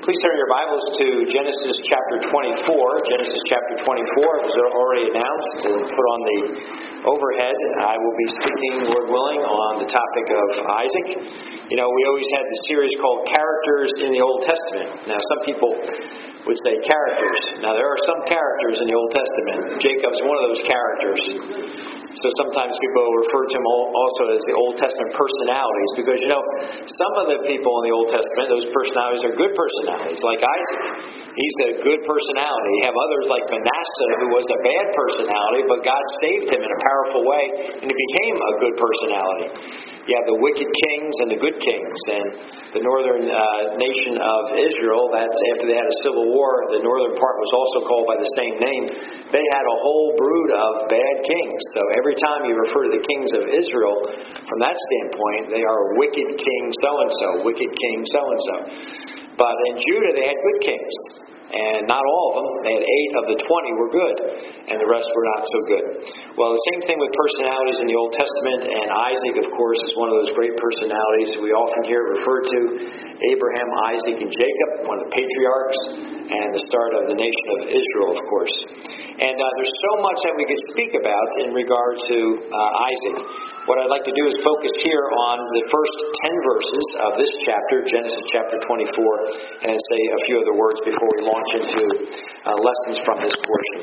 Please turn your Bibles to Genesis chapter 24. Genesis chapter 24 was already announced and put on the overhead. I will be speaking, Lord willing, on the topic of Isaac. You know, we always had the series called Characters in the Old Testament. Now, some people would say characters. Now, there are some characters in the Old Testament. Jacob's one of those characters. So sometimes people refer to him also as the Old Testament personalities because, you know, some of the people in the Old Testament, those personalities are good personalities, like Isaac. He's a good personality. You have others like Manasseh, who was a bad personality, but God saved him in a powerful way, and he became a good personality. You have the wicked kings and the good kings, and the northern nation of Israel, that's after they had a civil war, the northern part was also called by the same name. They had a whole brood of bad kings. So every time you refer to the kings of Israel, from that standpoint, they are wicked king so-and-so, wicked king so-and-so. But in Judah, they had good kings. And not all of them. They had 8 of the 20 were good, and the rest were not so good. Well, the same thing with personalities in the Old Testament, and Isaac, of course, is one of those great personalities we often hear referred to. Abraham, Isaac, and Jacob, one of the patriarchs, and the start of the nation of Israel, of course. And there's so much that we could speak about in regard to Isaac. What I'd like to do is focus here on the first 10 verses of this chapter, Genesis chapter 24, and say a few other words before we launch into lessons from this portion.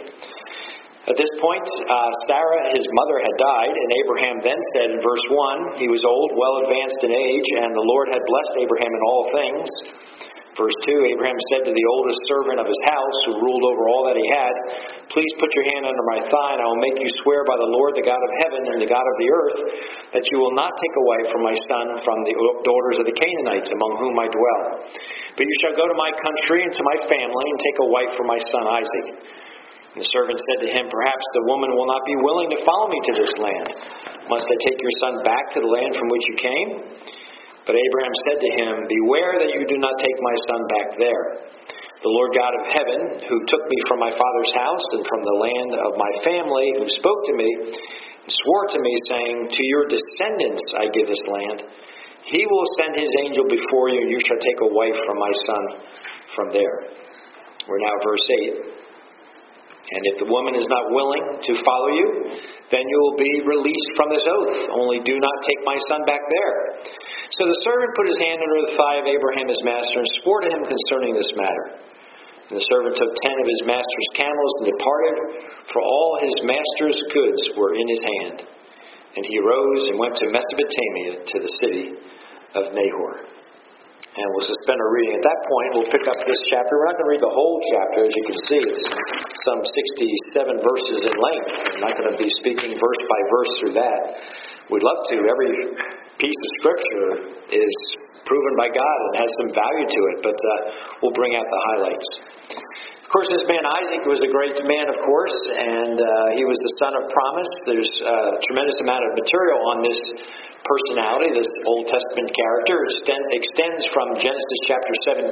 At this point, Sarah, his mother, had died, and Abraham then said in verse 1, he was old, well advanced in age, and the Lord had blessed Abraham in all things. Verse 2, Abraham said to the oldest servant of his house, who ruled over all that he had, please put your hand under my thigh, and I will make you swear by the Lord, the God of heaven and the God of the earth, that you will not take away from my son from the daughters of the Canaanites, among whom I dwell. But you shall go to my country and to my family, and take a wife for my son Isaac. And the servant said to him, perhaps the woman will not be willing to follow me to this land. Must I take your son back to the land from which you came? But Abraham said to him, beware that you do not take my son back there. The Lord God of heaven, who took me from my father's house and from the land of my family, who spoke to me, and swore to me, saying, to your descendants I give this land. He will send his angel before you, and you shall take a wife from my son from there. We're now verse 8. And if the woman is not willing to follow you, then you will be released from this oath. Only do not take my son back there. So the servant put his hand under the thigh of Abraham his master and swore to him concerning this matter. And the servant took 10 of his master's camels and departed, for all his master's goods were in his hand. And he arose and went to Mesopotamia, to the city of Nahor. And we'll suspend our reading. At that point, we'll pick up this chapter. We're not going to read the whole chapter, as you can see. It's some 67 verses in length. I'm not going to be speaking verse by verse through that. We'd love to. Every piece of Scripture is proven by God and has some value to it, but we'll bring out the highlights. Of course, this man Isaac was a great man, of course, and he was the son of promise. There's a tremendous amount of material on this personality, this Old Testament character. Extends from Genesis chapter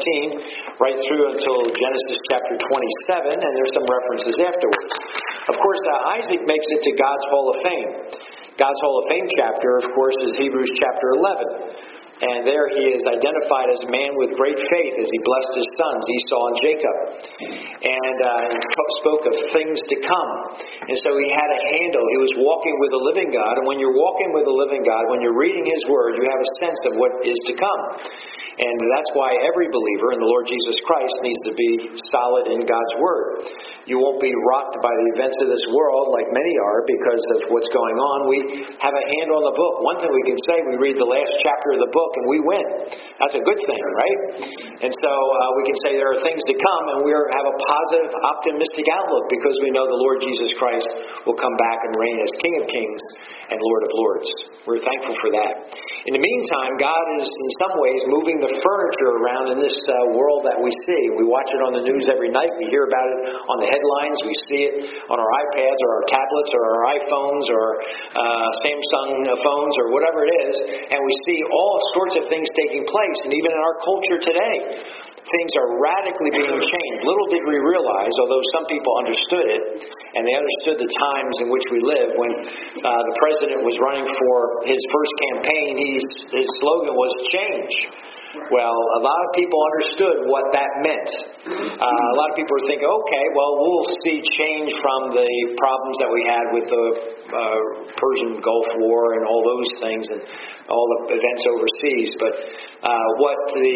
17 right through until Genesis chapter 27, and there's some references afterwards. Of course, Isaac makes it to God's Hall of Fame. God's Hall of Fame chapter, of course, is Hebrews chapter 11. And there he is identified as a man with great faith as he blessed his sons, Esau and Jacob. And he spoke of things to come. And so he had a handle. He was walking with the living God. And when you're walking with the living God, when you're reading his word, you have a sense of what is to come. And that's why every believer in the Lord Jesus Christ needs to be solid in God's word. You won't be rocked by the events of this world like many are because of what's going on. We have a hand on the book. One thing we can say, we read the last chapter of the book and we win. That's a good thing, right? And so we can say there are things to come, and we have a positive, optimistic outlook because we know the Lord Jesus Christ will come back and reign as King of Kings and Lord of Lords. We're thankful for that. In the meantime, God is in some ways moving the furniture around in this world that we see. We watch it on the news every night. We hear about it on the headlines. We see it on our iPads or our tablets or our iPhones or Samsung phones or whatever it is. And we see all sorts of things taking place. And even in our culture today, things are radically being changed. Little did we realize, although some people understood it, and they understood the times in which we live, when the president was running for his first campaign, his slogan was change. Well, a lot of people understood what that meant. A lot of people were thinking, okay, well, we'll see change from the problems that we had with the Persian Gulf War and all those things and all the events overseas. But what the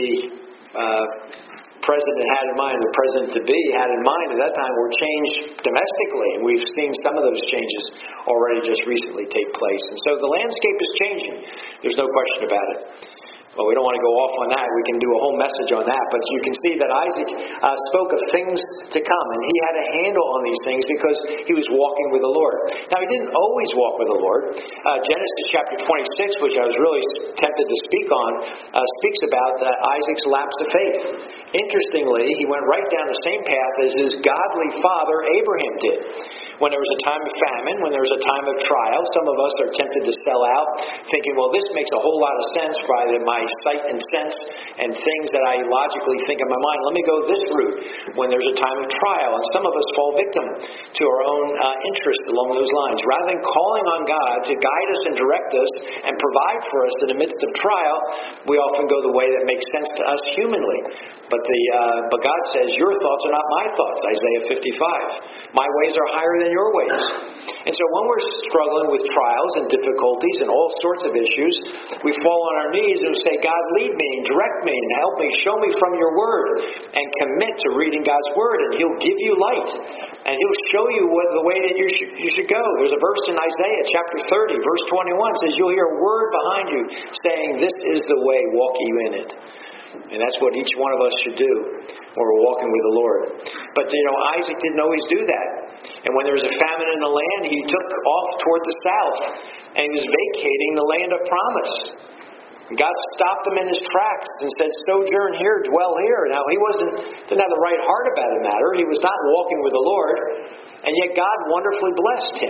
president had in mind, the president-to-be had in mind at that time, were change domestically. And we've seen some of those changes already just recently take place. And so the landscape is changing. There's no question about it. Well, we don't want to go off on that. We can do a whole message on that. But you can see that Isaac spoke of things to come. And he had a handle on these things because he was walking with the Lord. Now, he didn't always walk with the Lord. Genesis chapter 26, which I was really tempted to speak on, speaks about Isaac's lapse of faith. Interestingly, he went right down the same path as his godly father Abraham did. When there was a time of famine, when there was a time of trial, some of us are tempted to sell out, thinking, well, this makes a whole lot of sense by my sight and sense and things that I logically think in my mind. Let me go this route when there's a time of trial. And some of us fall victim to our own interest along those lines. Rather than calling on God to guide us and direct us and provide for us in the midst of trial, we often go the way that makes sense to us humanly. But God says, your thoughts are not my thoughts, Isaiah 55. My ways are higher than your ways. And so when we're struggling with trials and difficulties and all sorts of issues, we fall on our knees and say, God, lead me and direct me and help me, show me from your word, and commit to reading God's word, and he'll give you light. And he'll show you the way that you should go. There's a verse in Isaiah chapter 30, verse 21, says, you'll hear a word behind you saying, this is the way, walk you in it. And that's what each one of us should do when we're walking with the Lord. But, Isaac didn't always do that. And when there was a famine in the land, he took off toward the south. And he was vacating the land of promise. God stopped him in his tracks and said, sojourn here, dwell here. Now, he didn't have the right heart about the matter. He was not walking with the Lord. And yet God wonderfully blessed him.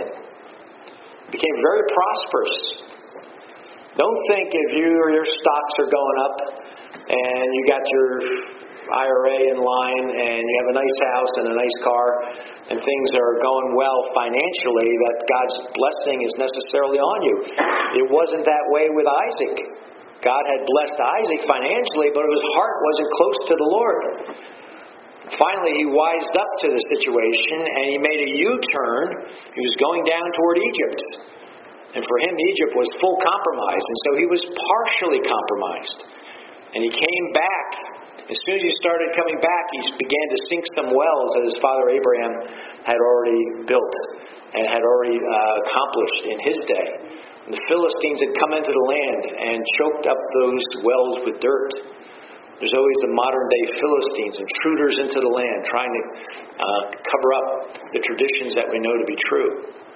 He became very prosperous. Don't think if your stocks are going up and you got your IRA in line and you have a nice house and a nice car and things are going well financially, that God's blessing is necessarily on you. It wasn't that way with Isaac. God had blessed Isaac financially, but his heart wasn't close to the Lord. Finally, he wised up to the situation and he made a U-turn. He was going down toward Egypt. And for him, Egypt was full compromise. And so he was partially compromised. And he came back. As soon as he started coming back, he began to sink some wells that his father Abraham had already built and had already accomplished in his day. And the Philistines had come into the land and choked up those wells with dirt. There's always the modern-day Philistines, intruders into the land, trying to cover up the traditions that we know to be true.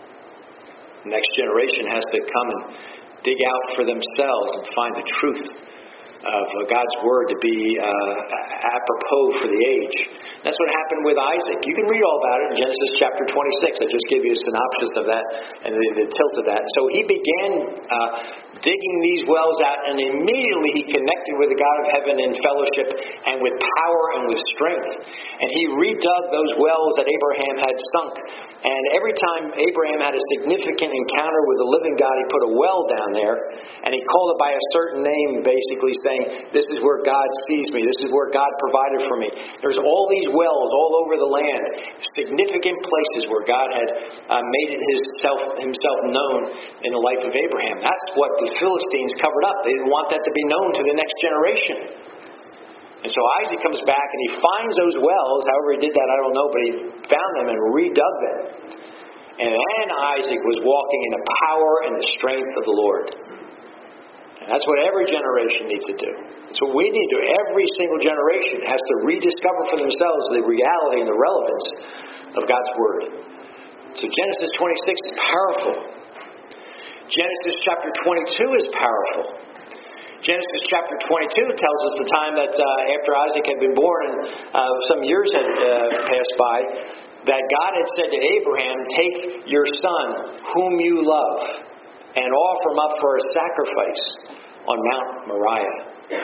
The next generation has to come and dig out for themselves and find the truth of God's word to be apropos for the age. That's what happened with Isaac. You can read all about it in Genesis chapter 26. I just gave you a synopsis of that and the tilt of that. So he began digging these wells out, and immediately he connected with the God of heaven in fellowship and with power and with strength. And he redug those wells that Abraham had sunk. And every time Abraham had a significant encounter with the living God, he put a well down there, and he called it by a certain name, basically saying, this is where God sees me. This is where God provided for me. There's all these wells all over the land, significant places where God had made himself known in the life of Abraham. That's what the Philistines covered up. They didn't want that to be known to the next generation. And so Isaac comes back and he finds those wells. However he did that, I don't know, but he found them and redug them. And then Isaac was walking in the power and the strength of the Lord. And that's what every generation needs to do. That's what we need to do. Every single generation has to rediscover for themselves the reality and the relevance of God's Word. So Genesis 26 is powerful. Genesis chapter 22 is powerful. Genesis chapter 22 tells us the time that after Isaac had been born and some years had passed by, that God had said to Abraham, take your son, whom you love, and offer him up for a sacrifice on Mount Moriah.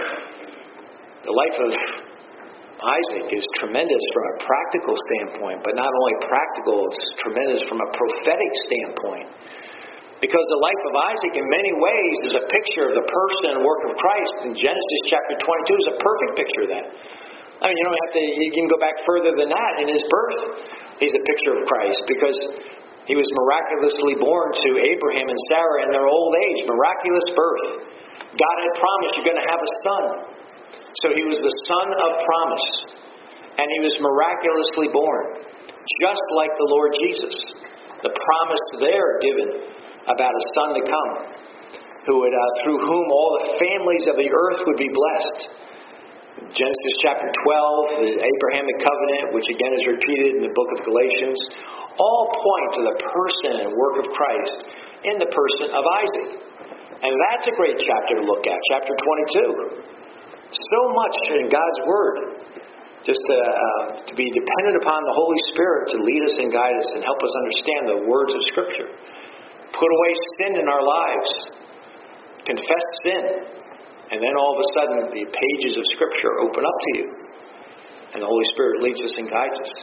The life of Isaac is tremendous from a practical standpoint, but not only practical, it's tremendous from a prophetic standpoint. Because the life of Isaac in many ways is a picture of the person and work of Christ. And Genesis chapter 22 is a perfect picture of that. I mean, you can go back further than that. In his birth, he's a picture of Christ because he was miraculously born to Abraham and Sarah in their old age. Miraculous birth. God had promised you're going to have a son. So he was the son of promise. And he was miraculously born. Just like the Lord Jesus. The promise there given about a son to come. Who would, through whom all the families of the earth would be blessed. Genesis chapter 12, the Abrahamic covenant, which again is repeated in the book of Galatians, all point to the person and work of Christ in the person of Isaac. And that's a great chapter to look at, chapter 22. So much in God's Word, just to be dependent upon the Holy Spirit to lead us and guide us and help us understand the words of Scripture. Put away sin in our lives. Confess sin. And then all of a sudden, the pages of Scripture open up to you. And the Holy Spirit leads us and guides us.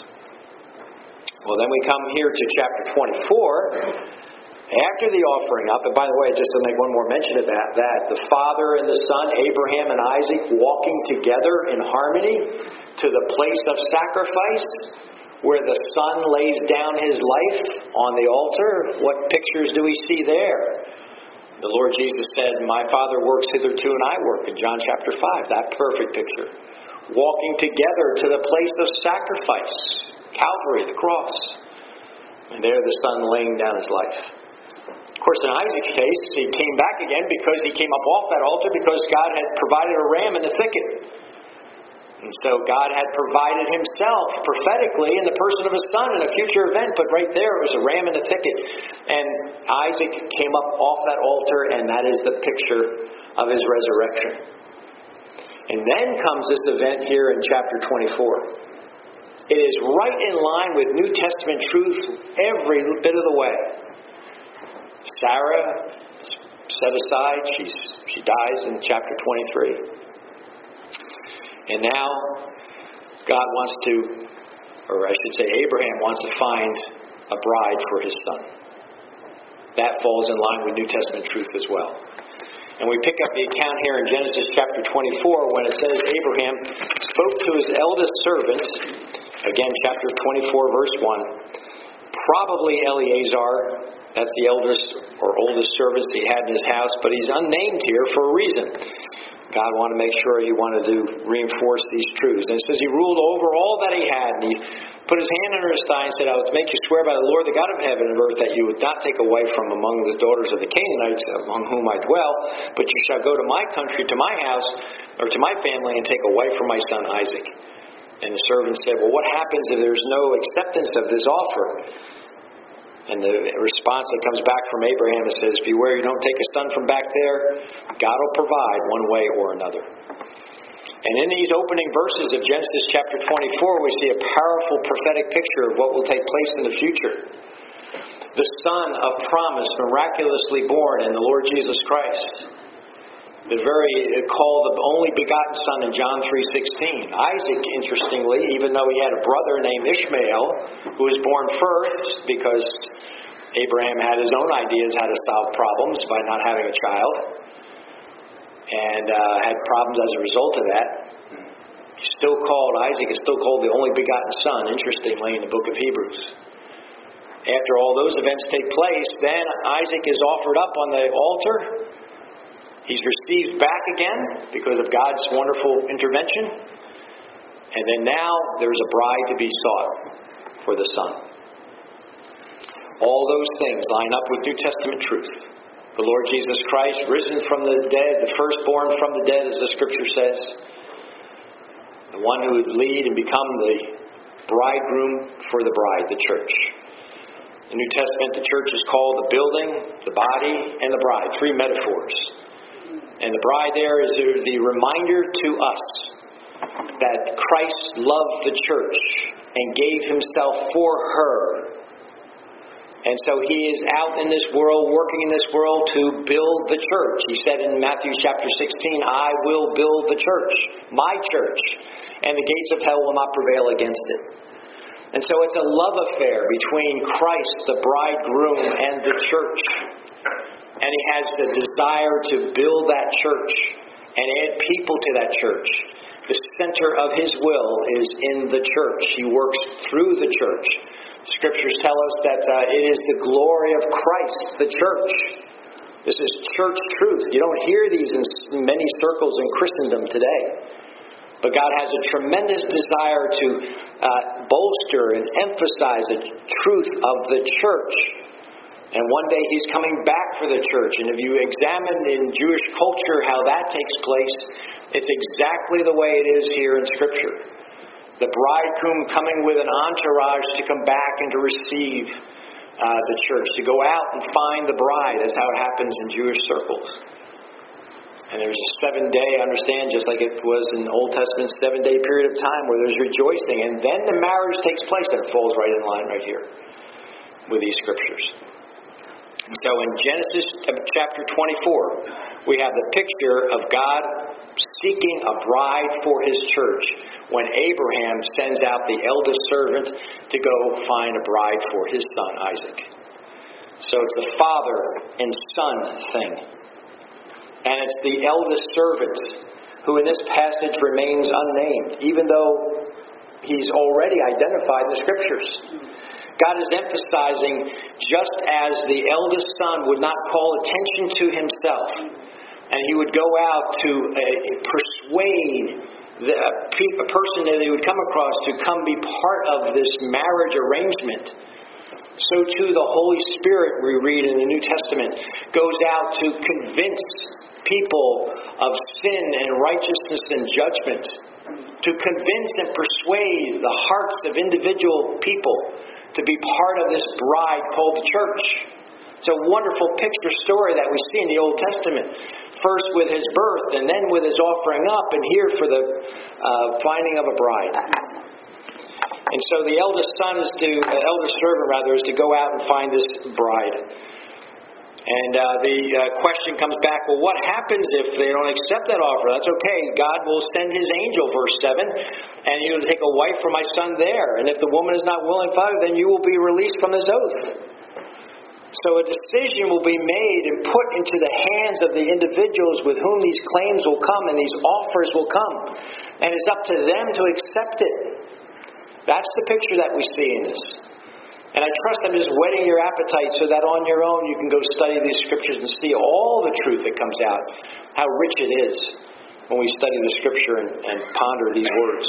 Well, then we come here to chapter 24. After the offering up, and by the way, just to make one more mention of that the Father and the Son, Abraham and Isaac, walking together in harmony to the place of sacrifice, where the Son lays down his life on the altar. What pictures do we see there? The Lord Jesus said, "My Father works hitherto and I work," in John chapter 5. That perfect picture. Walking together to the place of sacrifice. Calvary, the cross. And there the Son laying down his life. Of course, in Isaac's case, he came back again because he came up off that altar because God had provided a ram in the thicket. And so God had provided himself prophetically in the person of his son in a future event, but right there it was a ram in the thicket. And Isaac came up off that altar, and that is the picture of his resurrection. And then comes this event here in chapter 24. It is right in line with New Testament truth every bit of the way. Sarah set aside, she dies in chapter 23. And now God wants to, or I should say Abraham wants to find a bride for his son. That falls in line with New Testament truth as well. And we pick up the account here in Genesis chapter 24 when it says Abraham spoke to his eldest servant, again chapter 24 verse 1, probably Eleazar. That's the eldest or oldest servant he had in his house, but he's unnamed here for a reason. God wanted to make sure he wanted to reinforce these truths. And it says he ruled over all that he had, and he put his hand under his thigh and said, "I will make you swear by the Lord, the God of heaven and earth, that you would not take a wife from among the daughters of the Canaanites among whom I dwell, but you shall go to my country, to my house, or to my family, and take a wife for my son Isaac." And the servant said, "Well, what happens if there's no acceptance of this offer?" And the response that comes back from Abraham, it says, "Beware you don't take a son from back there. God will provide one way or another." And in these opening verses of Genesis chapter 24, we see a powerful prophetic picture of what will take place in the future. The Son of promise, miraculously born in the Lord Jesus Christ. The very called the only begotten Son in John 3:16. Isaac, interestingly, even though he had a brother named Ishmael, who was born first because Abraham had his own ideas how to solve problems by not having a child, and had problems as a result of that. Isaac is still called the only begotten Son, interestingly, in the book of Hebrews. After all those events take place, then Isaac is offered up on the altar. He's received back again because of God's wonderful intervention. And then now there's a bride to be sought for the Son. All those things line up with New Testament truth. The Lord Jesus Christ, risen from the dead, the firstborn from the dead, as the Scripture says. The one who would lead and become the bridegroom for the bride, the church. In the New Testament, the church is called the building, the body, and the bride. Three metaphors. And the bride there is the reminder to us that Christ loved the church and gave himself for her. And so he is out in this world, working in this world to build the church. He said in Matthew chapter 16, "I will build the church, my church, and the gates of hell will not prevail against it." And so it's a love affair between Christ, the bridegroom, and the church. And He has the desire to build that church and add people to that church. The center of His will is in the church. He works through the church. The Scriptures tell us that it is the glory of Christ, the church. This is church truth. You don't hear these in many circles in Christendom today. But God has a tremendous desire to bolster and emphasize the truth of the church. And one day He's coming back for the church. And if you examine in Jewish culture how that takes place, it's exactly the way it is here in Scripture. The bridegroom coming with an entourage to come back and to receive the church, to go out and find the bride. That's how it happens in Jewish circles. And there's a 7-day, understand, just like it was in the Old Testament, 7-day period of time where there's rejoicing. And then the marriage takes place. And it falls right in line right here with these Scriptures. So in Genesis chapter 24, we have the picture of God seeking a bride for His church when Abraham sends out the eldest servant to go find a bride for his son Isaac. So it's the father and son thing. And it's the eldest servant who in this passage remains unnamed, even though he's already identified in the Scriptures. God is emphasizing, just as the eldest son would not call attention to himself, and he would go out to persuade a person that he would come across to come be part of this marriage arrangement, so too the Holy Spirit, we read in the New Testament, goes out to convince people of sin and righteousness and judgment, to convince and persuade the hearts of individual people to be part of this bride called the church. It's a wonderful picture story that we see in the Old Testament. First with His birth, and then with His offering up, and here for the finding of a bride. And so the eldest servant is to go out and find this bride. And the question comes back, well, what happens if they don't accept that offer? That's okay. God will send His angel, verse 7, and He will take a wife for my son there. And if the woman is not willing, Father, then you will be released from this oath. So a decision will be made and put into the hands of the individuals with whom these claims will come and these offers will come. And it's up to them to accept it. That's the picture that we see in this. And I trust I'm just whetting your appetite so that on your own you can go study these Scriptures and see all the truth that comes out. How rich it is when we study the Scripture and ponder these words.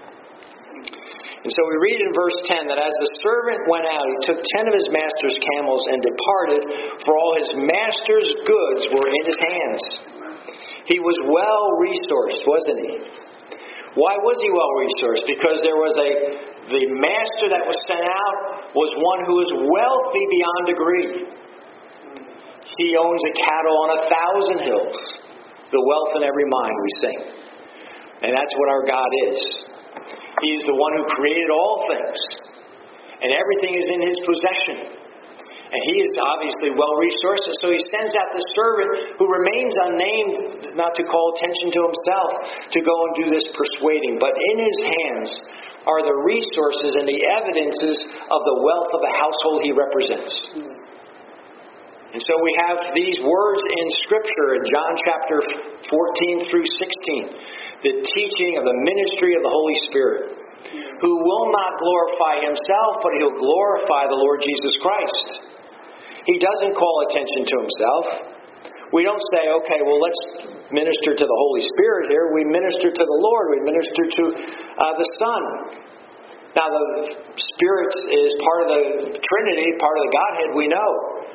And so we read in verse 10 that as the servant went out, he took 10 of his master's camels and departed, for all his master's goods were in his hands. He was well resourced, wasn't he? Why was he well resourced? Because there was the master that was sent out was one who was wealthy beyond degree. He owns a cattle on 1,000 hills. The wealth in every mind, we sing. And that's what our God is. He is the one who created all things. And everything is in His possession. And He is obviously well-resourced. So He sends out the servant who remains unnamed, not to call attention to himself, to go and do this persuading. But in his hands are the resources and the evidences of the wealth of the household he represents. And so we have these words in Scripture in John chapter 14 through 16. The teaching of the ministry of the Holy Spirit, who will not glorify Himself, but He'll glorify the Lord Jesus Christ. He doesn't call attention to Himself. We don't say, okay, well, let's minister to the Holy Spirit here. We minister to the Lord. We minister to the Son. Now, the Spirit is part of the Trinity, part of the Godhead, we know.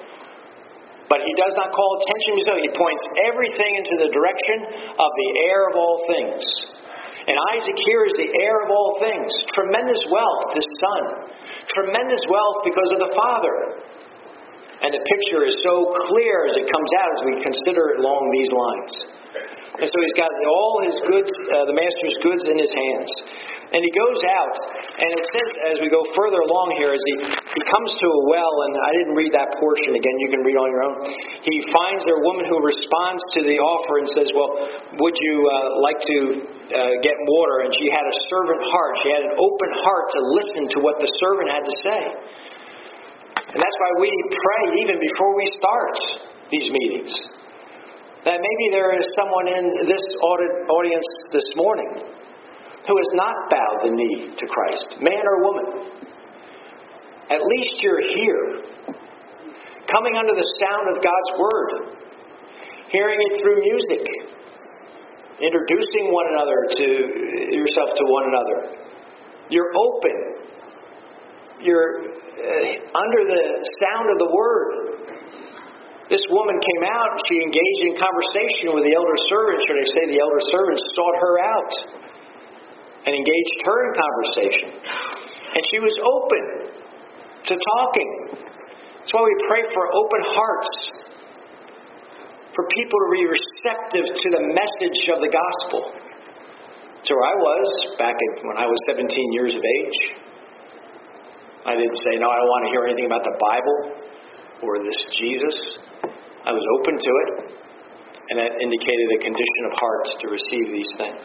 But He does not call attention to Himself. He points everything into the direction of the heir of all things. And Isaac here is the heir of all things. Tremendous wealth, his son. Tremendous wealth because of the Father. And the picture is so clear as it comes out as we consider it along these lines. And so he's got all his goods, the master's goods in his hands. And he goes out, and it says as we go further along here, as he comes to a well, and I didn't read that portion again, you can read on your own. He finds there a woman who responds to the offer and says, well, would you like to get water? And she had a servant heart. She had an open heart to listen to what the servant had to say. And that's why we pray even before we start. these meetings. That maybe there is someone in this audience this morning who has not bowed the knee to Christ, man or woman. At least you're here, coming under the sound of God's Word, hearing it through music, introducing one another to yourself to one another. You're open. You're under the sound of the Word. This woman came out, she engaged in conversation with the elder servants, or they say the elder servants sought her out and engaged her in conversation. And she was open to talking. That's why we pray for open hearts, for people to be receptive to the message of the gospel. So where I was back when I was 17 years of age, I didn't say, no, I don't want to hear anything about the Bible or this Jesus. I was open to it, and that indicated a condition of heart to receive these things.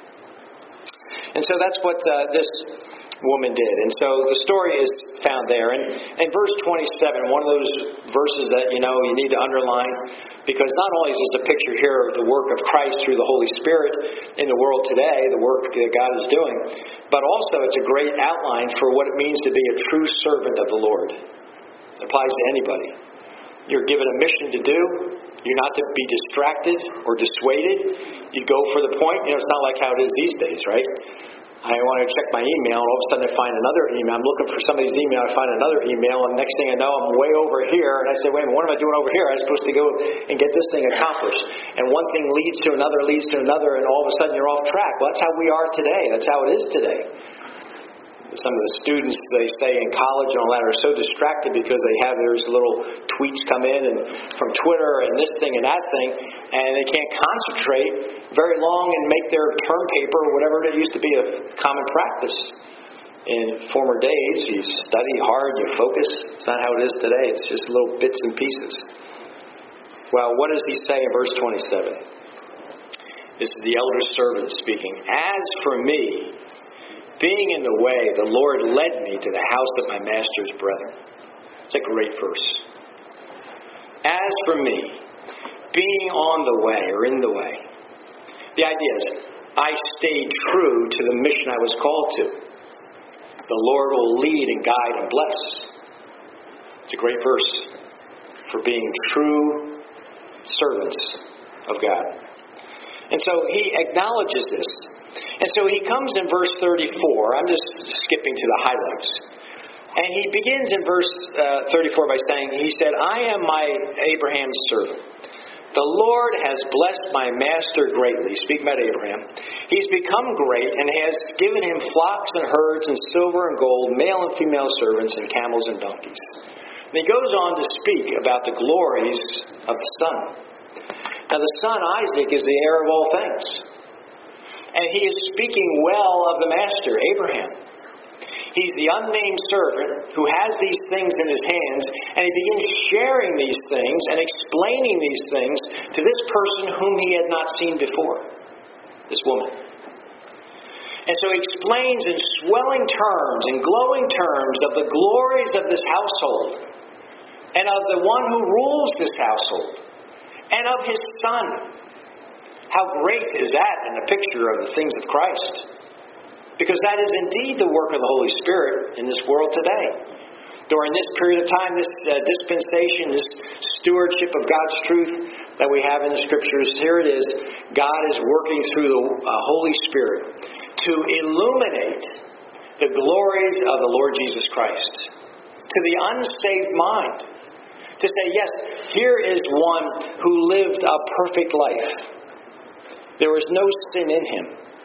And so that's what this woman did. And so the story is found there. And in verse 27, one of those verses that you need to underline, because not only is this a picture here of the work of Christ through the Holy Spirit in the world today, the work that God is doing, but also it's a great outline for what it means to be a true servant of the Lord. It applies to anybody. You're given a mission to do. You're not to be distracted or dissuaded. You go for the point. It's not like how it is these days, right? I want to check my email, and all of a sudden I find another email. I'm looking for somebody's email. I find another email, and next thing I know, I'm way over here. And I say, wait a minute, what am I doing over here? I'm supposed to go and get this thing accomplished. And one thing leads to another, and all of a sudden you're off track. Well, that's how we are today. That's how it is today. Some of the students, they say in college and all that, are so distracted because they have those little tweets come in and from Twitter and this thing and that thing, and they can't concentrate very long and make their term paper or whatever it used to be a common practice. In former days, you study hard, you focus. It's not how it is today. It's just little bits and pieces. Well, what does he say in verse 27? This is the elder servant speaking. As for me, being in the way, the Lord led me to the house of my master's brethren. It's a great verse. As for me, being on the way or in the way, the idea is I stayed true to the mission I was called to. The Lord will lead and guide and bless. It's a great verse for being true servants of God. And so he acknowledges this. And so he comes in verse 34. I'm just skipping to the highlights. And he begins in verse 34 by saying, he said, I am my Abraham's servant. The Lord has blessed my master greatly. Speaking about Abraham. He's become great and has given him flocks and herds and silver and gold, male and female servants and camels and donkeys. And he goes on to speak about the glories of the son. Now the son Isaac is the heir of all things. And he is speaking well of the master, Abraham. He's the unnamed servant who has these things in his hands, and he begins sharing these things and explaining these things to this person whom he had not seen before, this woman. And so he explains in swelling terms and glowing terms of the glories of this household, and of the one who rules this household, and of his son. How great is that in the picture of the things of Christ? Because that is indeed the work of the Holy Spirit in this world today. During this period of time, this dispensation, this stewardship of God's truth that we have in the Scriptures, here it is. God is working through the Holy Spirit to illuminate the glories of the Lord Jesus Christ to the unsaved mind. To say, yes, here is one who lived a perfect life. There was no sin in him.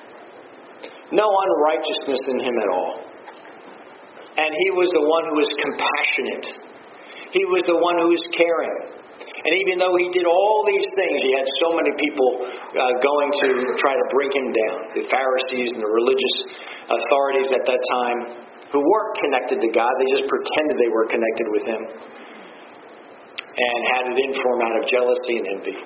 No unrighteousness in him at all. And he was the one who was compassionate. He was the one who was caring. And even though he did all these things, he had so many people going to try to bring him down. The Pharisees and the religious authorities at that time who weren't connected to God. They just pretended they were connected with him. And had it in for him out of jealousy and envy.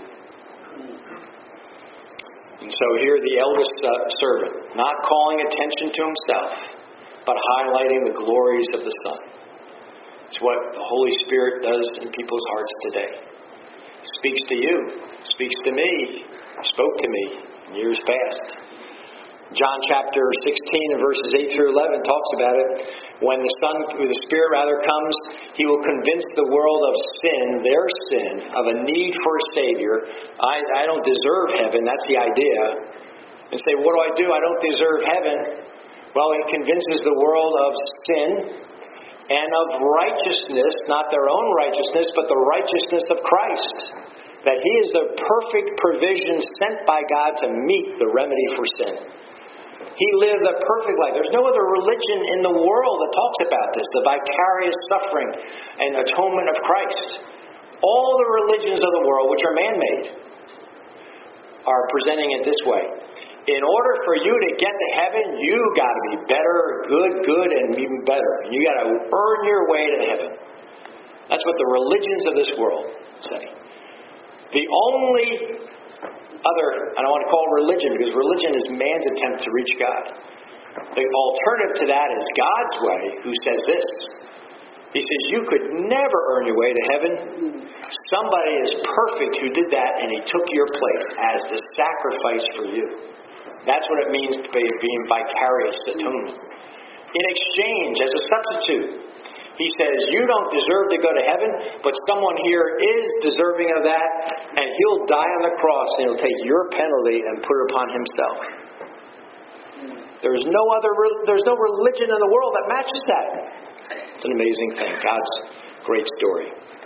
And so here the eldest servant, not calling attention to himself, but highlighting the glories of the Son. It's what the Holy Spirit does in people's hearts today. speaks to you, speaks to me, spoke to me in years past. John chapter 16 and verses 8 through 11 talks about it. When the Spirit comes, He will convince the world of sin, their sin, of a need for a Savior. I don't deserve heaven, that's the idea. And say, what do? I don't deserve heaven. Well, He convinces the world of sin and of righteousness, not their own righteousness, but the righteousness of Christ. That He is the perfect provision sent by God to meet the remedy for sin. He lived a perfect life. There's no other religion in the world that talks about this, the vicarious suffering and atonement of Christ. All the religions of the world, which are man-made, are presenting it this way. In order for you to get to heaven, you got to be better, good, and even better. You got to earn your way to heaven. That's what the religions of this world say. The only other, I don't want to call it religion, because religion is man's attempt to reach God. The alternative to that is God's way, who says this. He says, you could never earn your way to heaven. Somebody is perfect who did that, and He took your place as the sacrifice for you. That's what it means to be being vicarious atonement. In exchange, as a substitute, He says, you don't deserve to go to heaven, but someone here is deserving of that, and He'll die on the cross, and He'll take your penalty and put it upon Himself. There's no religion in the world that matches that. It's an amazing thing. God's great story.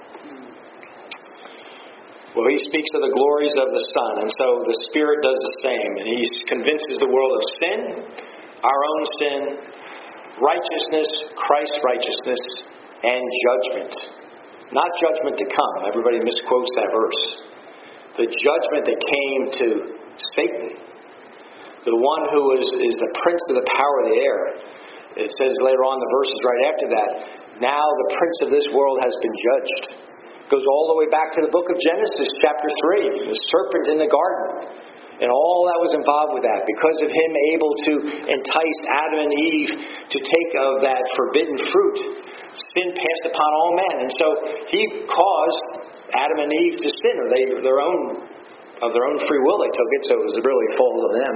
Well, He speaks of the glories of the Son, and so the Spirit does the same, and He convinces the world of sin, our own sin, righteousness, Christ's righteousness, and judgment. Not judgment to come. Everybody misquotes that verse. The judgment that came to Satan, the one who is the prince of the power of the air. It says later on, the verses right after that, now the prince of this world has been judged. It goes all the way back to the book of Genesis, chapter 3, the serpent in the garden. And all that was involved with that. Because of him able to entice Adam and Eve to take of that forbidden fruit, sin passed upon all men. And so he caused Adam and Eve to sin. Of their own free will they took it, so it was really a fault of them.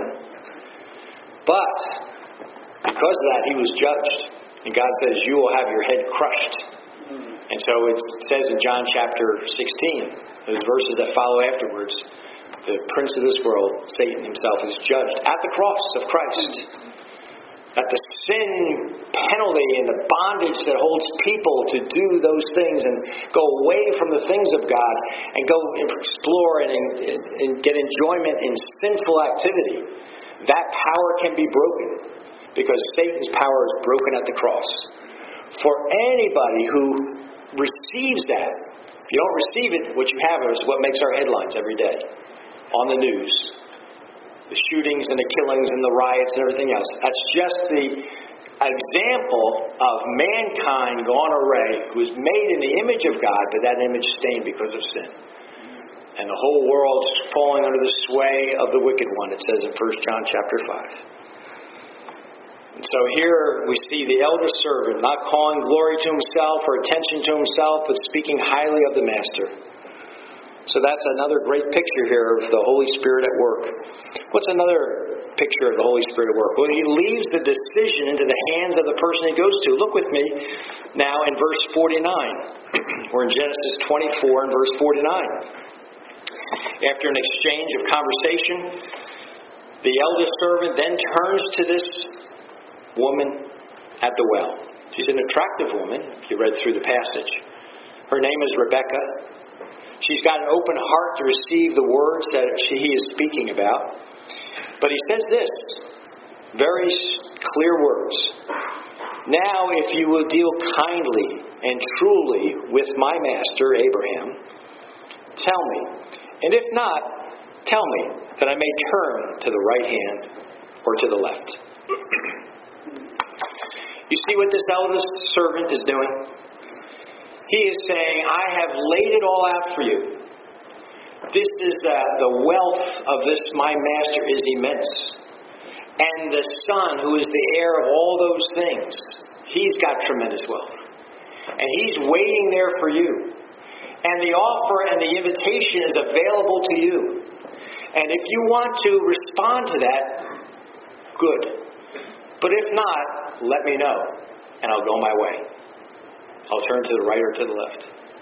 But because of that, he was judged. And God says, you will have your head crushed. And so it says in John chapter 16, those verses that follow afterwards, the prince of this world, Satan himself, is judged at the cross of Christ. That the sin penalty and the bondage that holds people to do those things and go away from the things of God and go explore and get enjoyment in sinful activity, that power can be broken because Satan's power is broken at the cross. For anybody who receives that, if you don't receive it, what you have is what makes our headlines every day on the news. The shootings and the killings and the riots and everything else. That's just the example of mankind gone awry, who is made in the image of God, but that image stained because of sin. And the whole world's falling under the sway of the wicked one, it says in 1 John chapter 5. And so here we see the elder servant not calling glory to himself or attention to himself, but speaking highly of the master. So that's another great picture here of the Holy Spirit at work. What's another picture of the Holy Spirit at work? Well, he leaves the decision into the hands of the person he goes to. Look with me now in verse 49. We're in Genesis 24 and verse 49. After an exchange of conversation, the eldest servant then turns to this woman at the well. She's an attractive woman, if you read through the passage. Her name is Rebecca. She's got an open heart to receive the words that he is speaking about. But he says this, very clear words. Now, if you will deal kindly and truly with my master, Abraham, tell me. And if not, tell me that I may turn to the right hand or to the left. You see what this eldest servant is doing? He is saying, I have laid it all out for you. This is the wealth of this my master is immense. And the son, who is the heir of all those things, he's got tremendous wealth. And he's waiting there for you. And the offer and the invitation is available to you. And if you want to respond to that, good. But if not, let me know, and I'll go my way. I'll turn to the right or to the left.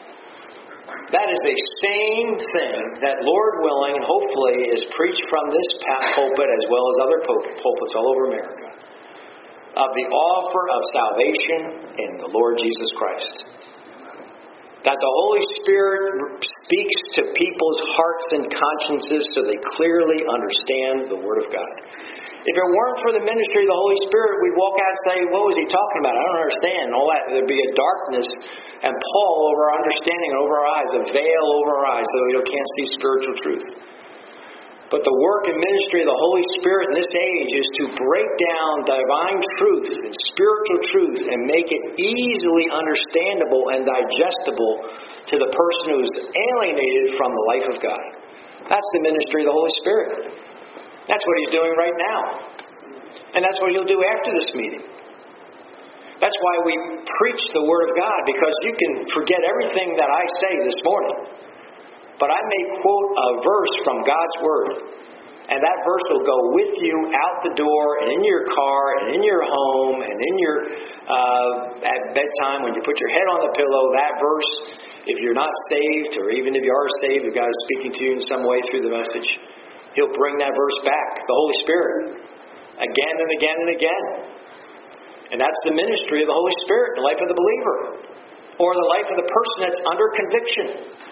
That is the same thing that, Lord willing, and hopefully is preached from this pulpit as well as other pulpits all over America, of the offer of salvation in the Lord Jesus Christ. That the Holy Spirit speaks to people's hearts and consciences so they clearly understand the Word of God. If it weren't for the ministry of the Holy Spirit, we'd walk out and say, what was he talking about? I don't understand. All that. There'd be a darkness and pall over our understanding and over our eyes, a veil over our eyes so we can't see spiritual truth. But the work and ministry of the Holy Spirit in this age is to break down divine truth and spiritual truth and make it easily understandable and digestible to the person who is alienated from the life of God. That's the ministry of the Holy Spirit. That's what he's doing right now. And that's what he'll do after this meeting. That's why we preach the Word of God, because you can forget everything that I say this morning. But I may quote a verse from God's Word, and that verse will go with you out the door and in your car and in your home and in your at bedtime when you put your head on the pillow. That verse, if you're not saved, or even if you are saved, if God is speaking to you in some way through the message, He'll bring that verse back, the Holy Spirit, again and again and again. And that's the ministry of the Holy Spirit in the life of the believer, or the life of the person that's under conviction.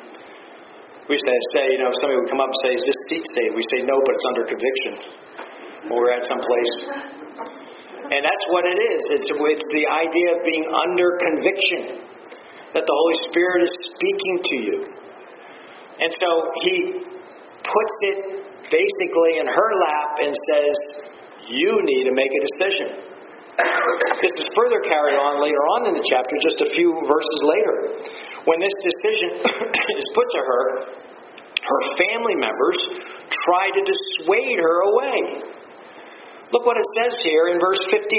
We used to say, if somebody would come up and say, is this seat saved? We say, no, but it's under conviction. Or we're at some place. And that's what it is. It's the idea of being under conviction, that the Holy Spirit is speaking to you. And so He puts it basically in her lap and says, you need to make a decision. This is further carried on later on in the chapter, just a few verses later. When this decision is put to her, her family members try to dissuade her away. Look what it says here in verse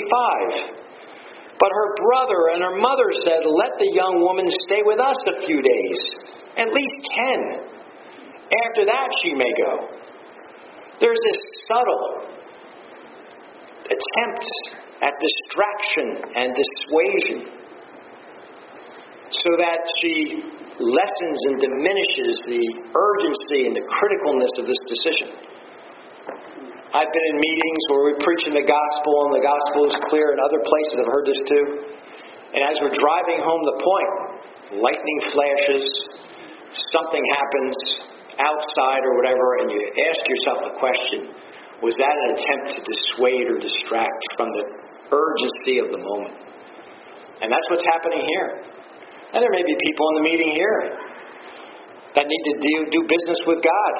55. But her brother and her mother said, let the young woman stay with us a few days, at least 10. After that she may go. There's this subtle attempt at distraction and dissuasion, so that she lessens and diminishes the urgency and the criticalness of this decision. I've been in meetings where we're preaching the gospel, and the gospel is clear. In other places, I've heard this too. And as we're driving home the point, lightning flashes, something happens outside or whatever, and you ask yourself the question, was that an attempt to dissuade or distract from the urgency of the moment? And that's what's happening here. And there may be people in the meeting here that need to do business with God.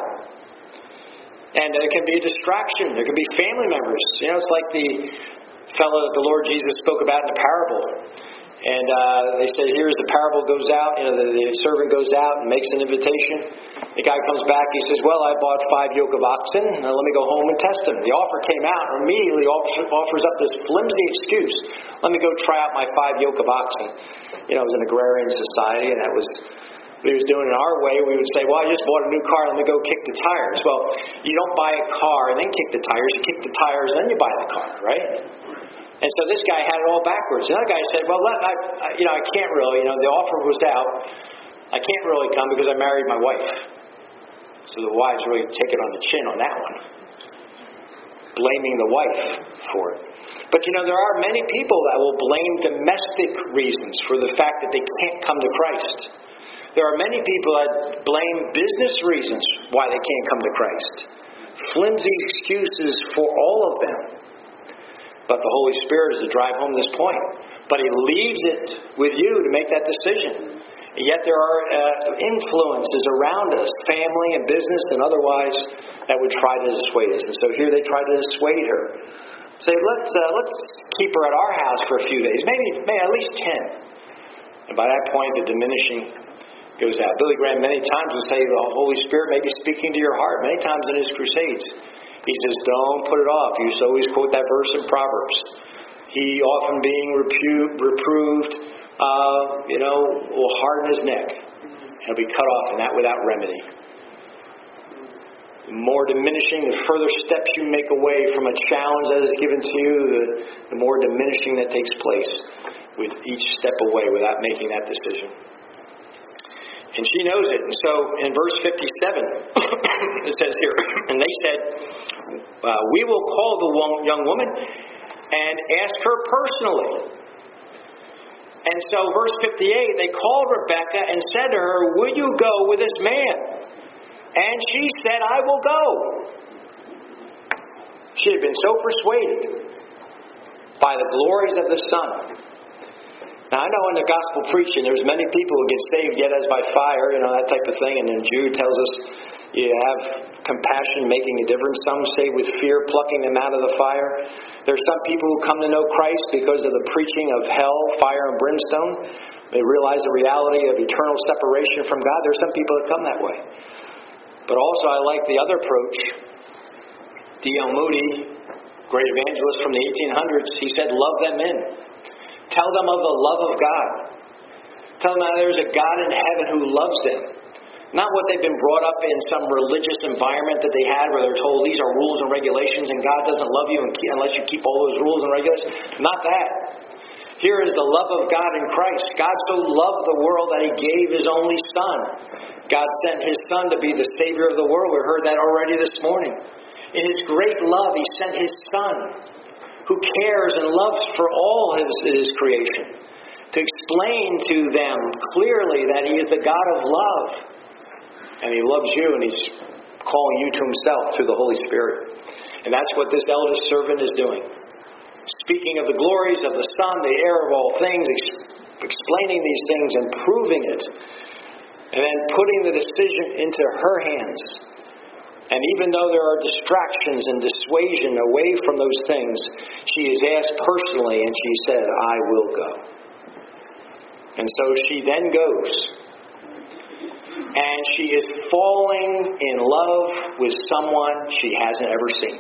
And there can be a distraction. There can be family members. It's like the fellow that the Lord Jesus spoke about in the parable. And they said, here's the parable goes out. The servant goes out and makes an invitation. The guy comes back. He says, well, I bought 5 yoke of oxen. Now let me go home and test them. The offer came out, and immediately offers up this flimsy excuse. Let me go try out my 5 yoke of oxen. It was an agrarian society, and that was what he was doing. In our way, we would say, well, I just bought a new car. Let me go kick the tires. Well, you don't buy a car and then kick the tires. You kick the tires, then you buy the car, right? And so this guy had it all backwards. Another guy said, well, I can't really, the offer was out. I can't really come because I married my wife. So the wives really take it on the chin on that one, blaming the wife for it. But there are many people that will blame domestic reasons for the fact that they can't come to Christ. There are many people that blame business reasons why they can't come to Christ. Flimsy excuses for all of them. But the Holy Spirit is to drive home this point. But He leaves it with you to make that decision. And yet there are influences around us, family and business and otherwise, that would try to dissuade us. And so here they try to dissuade her. Say, let's keep her at our house for a few days, maybe at least 10. And by that point, the diminishing goes out. Billy Graham many times would say the Holy Spirit may be speaking to your heart. Many times in his crusades, he says, don't put it off. He used to always quote that verse in Proverbs. He, often being reproved, will harden his neck. It'll be cut off, and that without remedy. The more diminishing, the further steps you make away from a challenge that is given to you, the more diminishing that takes place with each step away without making that decision. And she knows it. And so in verse 57, it says here, and they said, we will call the young woman and ask her personally. And so verse 58, they called Rebekah and said to her, will you go with this man? And she said, I will go. She had been so persuaded by the glories of the Son. Now, I know in the gospel preaching, there's many people who get saved yet as by fire, that type of thing. And then Jude tells us you have compassion making a difference. Some say with fear plucking them out of the fire. There's some people who come to know Christ because of the preaching of hell, fire, and brimstone. They realize the reality of eternal separation from God. There's some people that come that way. But also I like the other approach. D.L. Moody, great evangelist from the 1800s, he said, love them in. Tell them of the love of God. Tell them that there's a God in heaven who loves them. Not what they've been brought up in some religious environment that they had where they're told these are rules and regulations and God doesn't love you unless you keep all those rules and regulations. Not that. Here is the love of God in Christ. God so loved the world that He gave His only Son. God sent His Son to be the Savior of the world. We heard that already this morning. In His great love, He sent His Son, who cares and loves for all His creation, to explain to them clearly that He is the God of love. And He loves you, and He's calling you to Himself through the Holy Spirit. And that's what this eldest servant is doing. Speaking of the glories of the Son, the heir of all things, explaining these things and proving it, and then putting the decision into her hands. And even though there are distractions and dissuasion away from those things, she is asked personally, and she said, I will go. And so she then goes. And she is falling in love with someone she hasn't ever seen.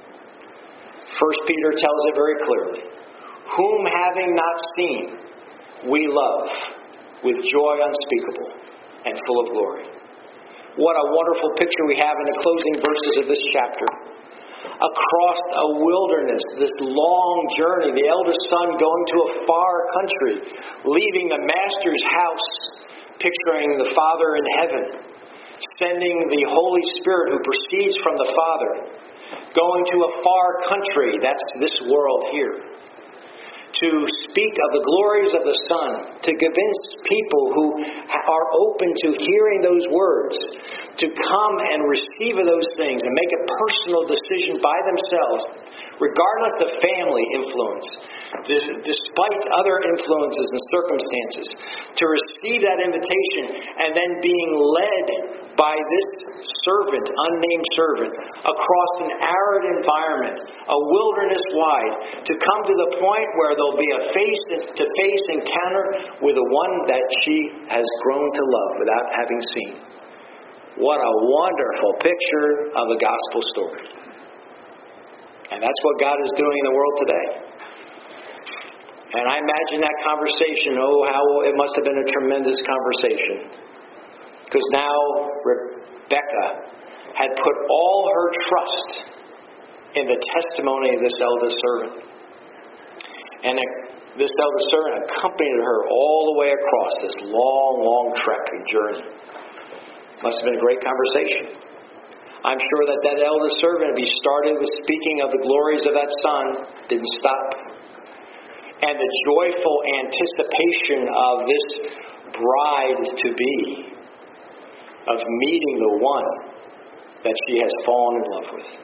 1 Peter tells it very clearly. Whom having not seen, we love with joy unspeakable and full of glory. What a wonderful picture we have in the closing verses of this chapter. Across a wilderness, this long journey, the eldest son going to a far country, leaving the master's house, picturing the Father in heaven, sending the Holy Spirit who proceeds from the Father, going to a far country, that's this world here, to speak of the glories of the Son, to convince people who are open to hearing those words, to come and receive of those things and make a personal decision by themselves, regardless of family influence, despite other influences and circumstances, to receive that invitation and then being led by this servant, unnamed servant, across an arid environment, a wilderness wide, to come to the point where there'll be a face-to-face encounter with the one that she has grown to love without having seen. What a wonderful picture of the gospel story. And that's what God is doing in the world today. And I imagine that conversation, how it must have been a tremendous conversation. Because now Rebekah had put all her trust in the testimony of this eldest servant. And this eldest servant accompanied her all the way across this long, long trek and journey. Must have been a great conversation. I'm sure that eldest servant, if he started with speaking of the glories of that Son, didn't stop. And the joyful anticipation of this bride-to-be, of meeting the one that she has fallen in love with.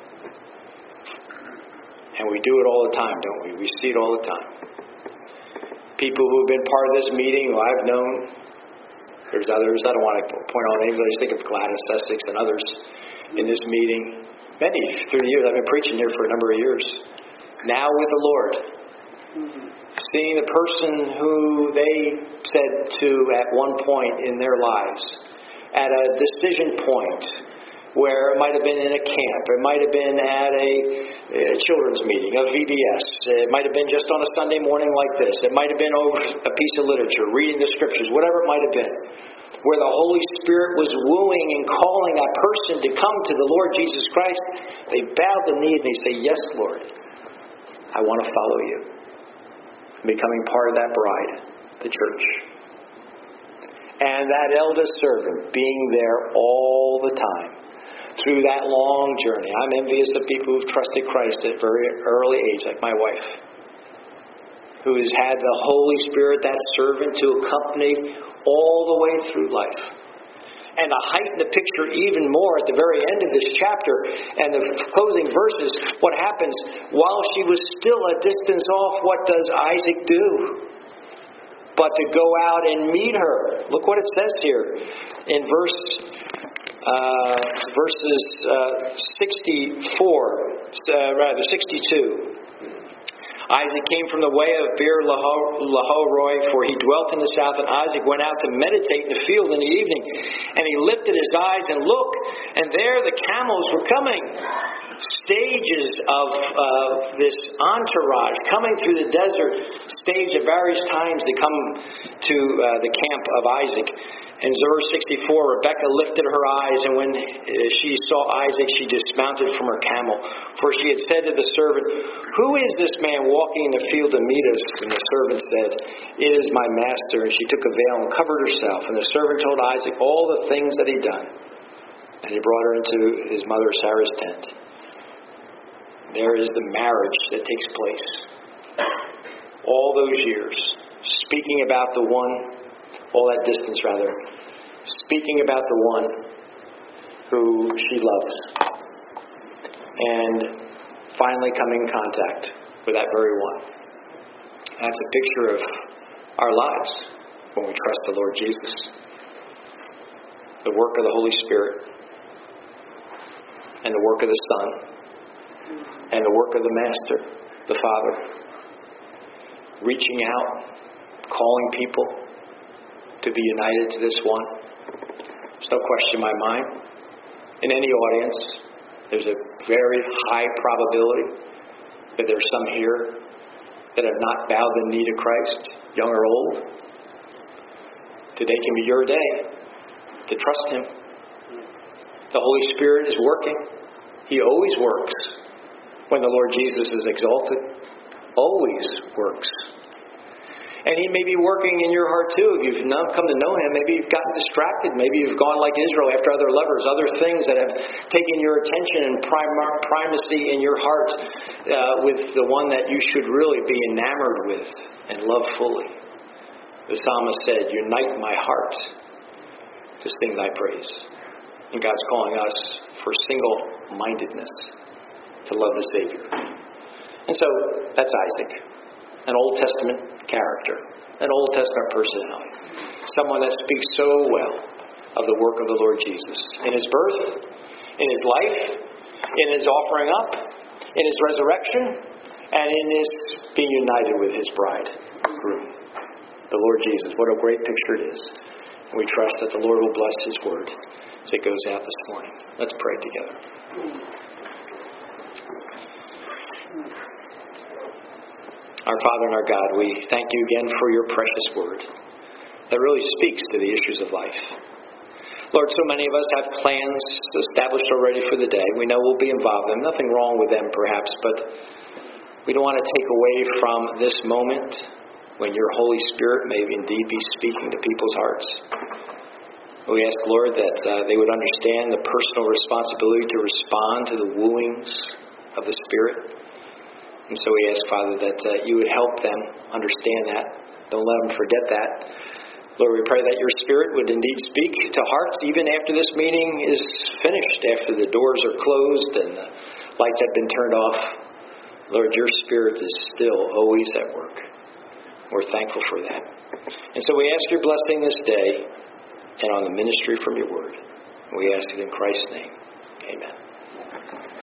And we do it all the time, don't we? We see it all the time. People who have been part of this meeting, who I've known, there's others, I don't want to point out names, but I just think of Gladys Essex and others in this meeting. Many through the years, I've been preaching here for a number of years. Now with the Lord. Seeing the person who they said to at one point in their lives, at a decision point, where it might have been in a camp, it might have been at a children's meeting, a VBS, It might have been just on a Sunday morning like this. It might have been over a piece of literature, reading the Scriptures, whatever it might have been, where the Holy Spirit was wooing and calling that person to come to the Lord Jesus Christ. They bow the knee and they say, "Yes, Lord, I want to follow you." Becoming part of that bride, the church. And that eldest servant being there all the time through that long journey. I'm envious of people who've trusted Christ at a very early age, like my wife, who has had the Holy Spirit, that servant, to accompany all the way through life. And to heighten the picture even more at the very end of this chapter and the closing verses, what happens while she was still a distance off, what does Isaac do? But to go out and meet her. Look what it says here in verses 62. Isaac came from the way of Beer-lahai-roi, for he dwelt in the south, and Isaac went out to meditate in the field in the evening. And he lifted his eyes and looked, and there the camels were coming. Stages of this entourage coming through the desert, stage at various times they come to the camp of Isaac. In verse 64, Rebekah lifted her eyes, and when she saw Isaac, she dismounted from her camel. For she had said to the servant, "Who is this man walking in the field to meet us?" And the servant said, "It is my master." And she took a veil and covered herself. And the servant told Isaac all the things that he'd done. And he brought her into his mother Sarah's tent. There is the marriage that takes place. All those years, speaking about the one, all that distance rather, speaking about the one who she loves. And finally coming in contact with that very one. That's a picture of our lives when we trust the Lord Jesus. The work of the Holy Spirit and the work of the Son and the work of the Master, the Father, reaching out, calling people to be united to this one. There's no question in my mind. In any audience, there's a very high probability that there's some here that have not bowed the knee to Christ, young or old. Today can be your day to trust Him. The Holy Spirit is working. He always works. When the Lord Jesus is exalted, always works. And He may be working in your heart too. If you've not come to know Him, maybe you've gotten distracted. Maybe you've gone like Israel after other lovers, other things that have taken your attention and primacy in your heart with the one that you should really be enamored with and love fully. The psalmist said, "Unite my heart to sing Thy praise." And God's calling us for single-mindedness to love the Savior. And so, that's Isaac. An Old Testament character. An Old Testament personality. Someone that speaks so well of the work of the Lord Jesus. In His birth, in His life, in His offering up, in His resurrection, and in His being united with His bride, groom. The Lord Jesus. What a great picture it is. And we trust that the Lord will bless His word as it goes out this morning. Let's pray together. Our Father and our God, we thank You again for Your precious word that really speaks to the issues of life. Lord, so many of us have plans established already for the day. We know we'll be involved in them. Nothing wrong with them, perhaps, but we don't want to take away from this moment when Your Holy Spirit may indeed be speaking to people's hearts. We ask, Lord, that they would understand the personal responsibility to respond to the wooings of the Spirit. And so we ask, Father, that You would help them understand that. Don't let them forget that. Lord, we pray that Your Spirit would indeed speak to hearts even after this meeting is finished, after the doors are closed and the lights have been turned off. Lord, Your Spirit is still always at work. We're thankful for that. And so we ask Your blessing this day and on the ministry from Your word. We ask it in Christ's name. Amen.